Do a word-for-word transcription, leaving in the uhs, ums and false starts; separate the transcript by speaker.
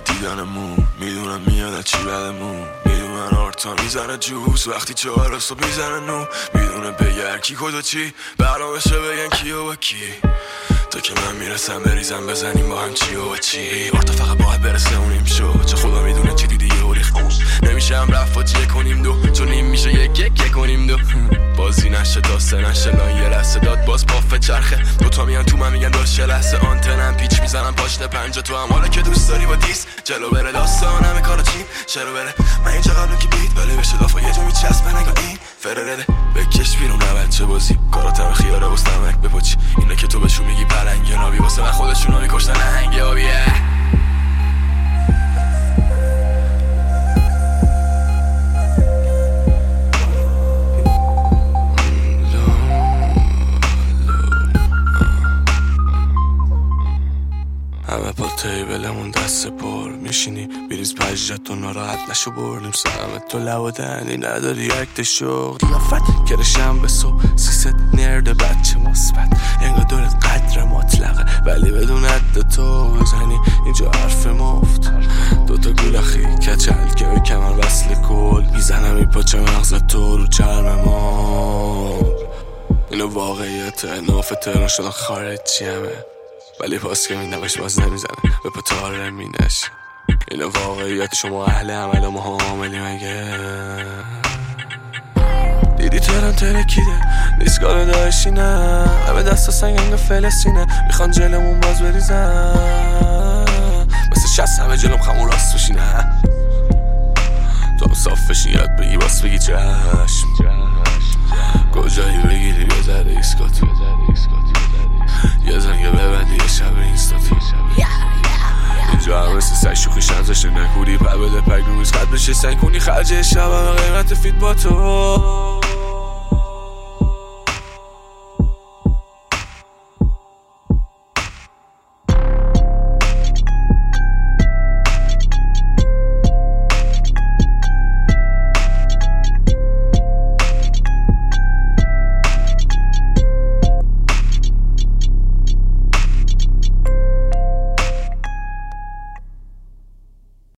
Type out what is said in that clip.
Speaker 1: دیدنمون، میدونم میاد از چی بدمون، میدونن آرتا میزنه جوز وقتی چهار صبح میزنه نو، میدونه بگر کی کجا چی برنامه‌شه بگن کی و کی، تا که من میرسم بریزم بزنیم با هم چی و چی. آرتا فقط باید برسه اونیم شو، چه خدا میدونه چی دیدی و ریخ نمیشه هم رفت یه کنیم دو، چون این میشه یک یک یک کنیم دو، بازی نشه تا سه نشه لان یه لحظه داد باز پافه چرخه، دوتا میان تو من میگن داشت یه لحظه آنتنم پیچ میزنم پاشنه پنجا تو هم حالا که دوست داری با دیس جلو بره داستان همه کارا چیم چرا بره من اینجا قبلم که بیت ولی بشه دافا یه جو میچسبه نگاه این فررده بکش بیرون نبد چه بازی کاراتم خیاره واسه نمک بپاچی اینه که تو بهشون میگی پلنگ یا نابی واسه من خودشون رو میکشتن هنگ آبیه. همه با تیبلمون دست پر میشینی بیریز پجت و ناراحت نشو بردیم سلامت تو لب و دهنی نداری اکت شغل قیافت کرشم به صبح سیست نرد بچه مثبت انگار دورت قدر مطلقه ولی بدون عد تو بزنی اینجا حرف مفت دوتا گولخی کچل که به کمر وصل کل میزنم این پاچه مغز تو رو چرم ما اینو واقعیت ناف تهران شدن خارجی همه ولی پاس که میدمش باز نمیزنه به پتاره مینش اینو واقعیت شما اهل عمل و ما عاملی مگه دیدی تهران ترکیده نیستگاه داشتی نه همه دستا سنگنگ فلسطینه میخوان جلمون باز بریزن مثل شست همه جلم خمون راست بشی نه تو هم صاف بشی یاد بگی باس بگی چشم کجایی بگیری یه ذره ایسکات یه زنگه ببندی یه شب اینستاتی اینجا هم مثل سگ شوخی شمزش نکونی پر بده پک رویز قد بشه سنگ کنی خرج شب همه قیمت فیت با تو